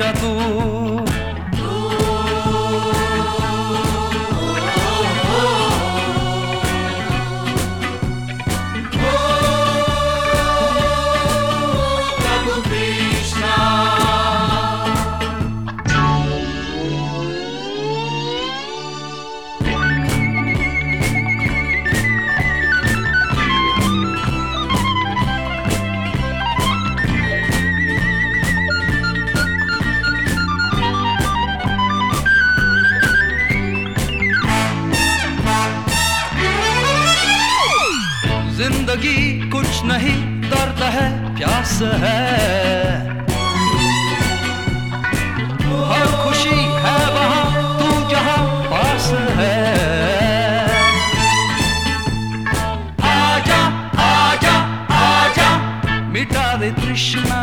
आजा तू। जिंदगी कुछ नहीं, दर्द है, प्यास है, हर खुशी है वहां, तू जहां पास है। आजा आजा आजा, मिटा दे तृष्णा।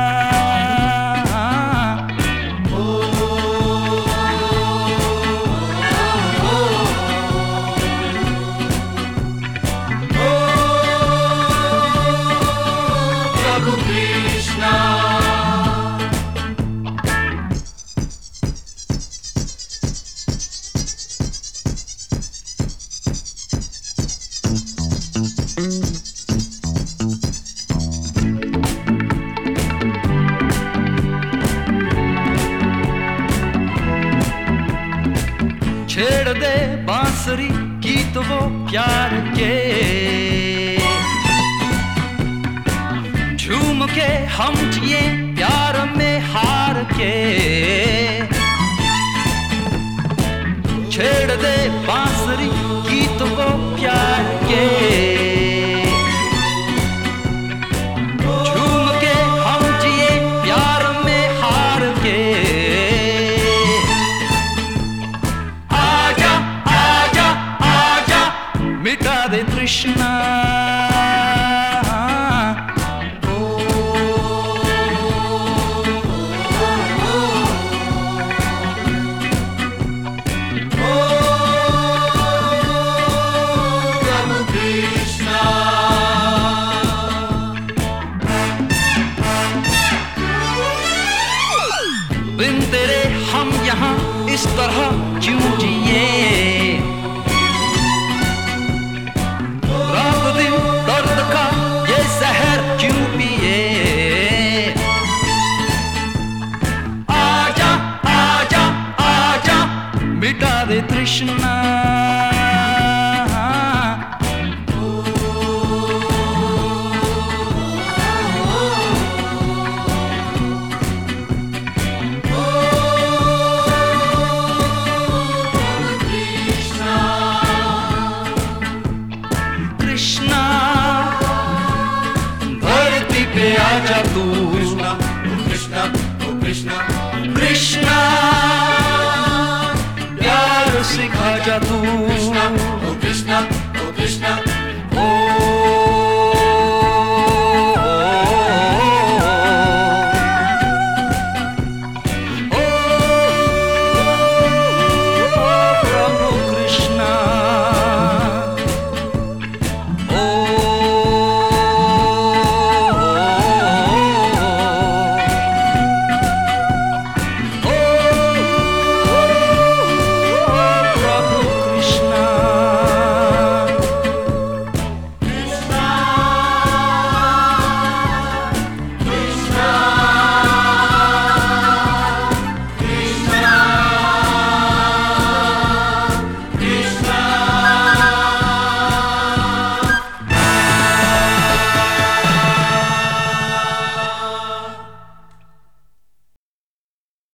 छेड़ दे बांसुरी गीत वो प्यार के, झूम के हम जिए प्यार में हार के। छेड़ दे बांसुरी गीत वो प्यार के, झूम के हम जिए प्यार में हार के। मिटा दे तृष्णा। बिन तेरे हम यहाँ इस तरह क्यों जिए, मिटा दे तृष्णा। कृष्णा धरती पे आजा तू। कृष्णा कृष्णा कृष्णा कृष्णा।